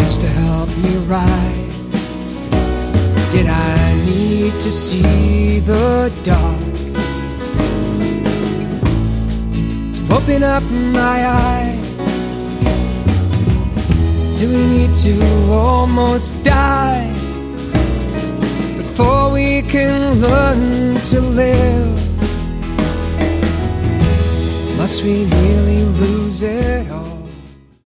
just to help me rise? Did I need to see the dark to open up my eyes? Do we need to almost die before we can learn to live? Must we nearly lose it all?